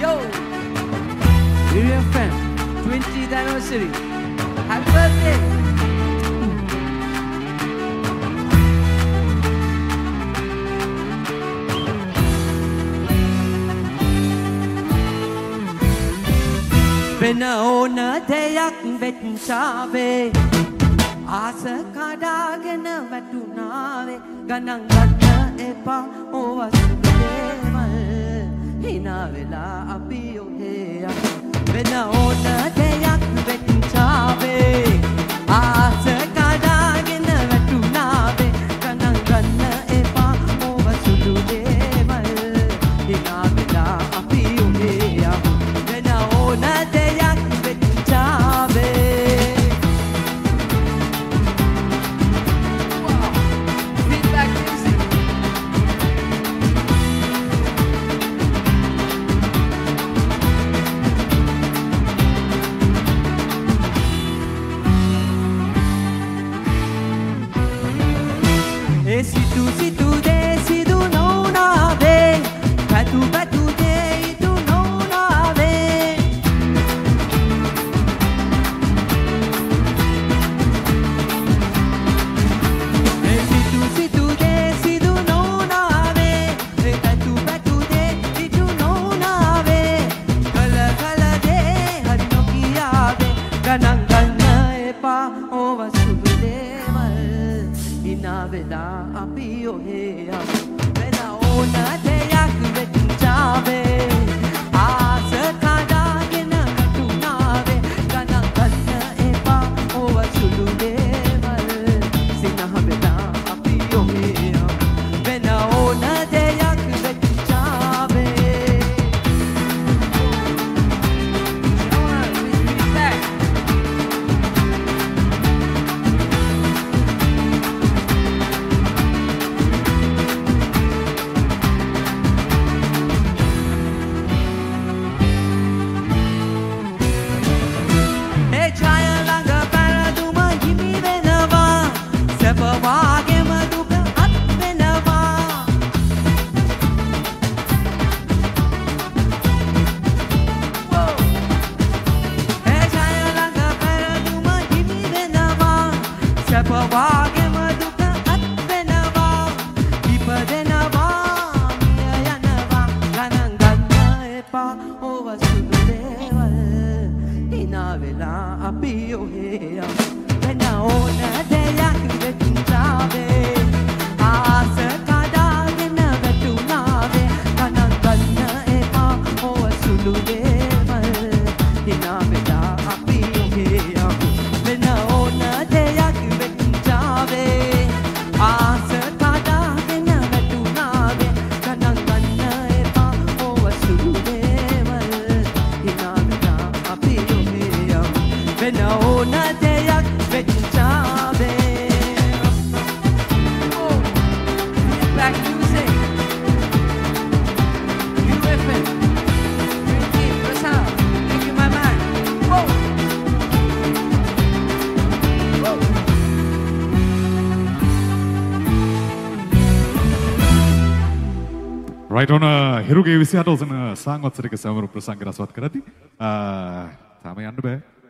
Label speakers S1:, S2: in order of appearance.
S1: Yo, UFM 20th anniversary. Happy birthday. When on දෙයක් වෙච්චාවේ ආස කඩාගෙන වැටුණාවේ ගණන් ගන්න එපා ඕවා සුළු දේවල් hina වෙලා අපි ඔහේ වෙන ඕන දෙයක් වෙච්චාවේ ආස කඩාගෙන වැටුණාවේ ගණන් ගන්න එපා ඕවා සුළු දේවල් hina වෙලා අපි ඔහේ වෙන ඕන දෙයක් වෙච්චාවේ situ situ de situ no na ve patu patu de itu no na ve situ situ de situ no na ve patu patu de itu no na ve kala kala de hari no kiya ve ganan ganna epa ova sulu deval hina vela අපි ඔහේ වෙන ඕන දෙයක් වෙච්චාවේ ආස කඩාගෙන වැටුණාවේ ගණන් ගන්න එපා ඕව සුළු දේවල් සිනහ වෙලා අපි ඔහේ වෙන ඕන දෙයක් වෙච්චාවේ
S2: Right on හිරුගේ 28 වසන සංවත්සරික සමරු ප්‍රසංග රසවත් කරති. තාම යන්න බෑ.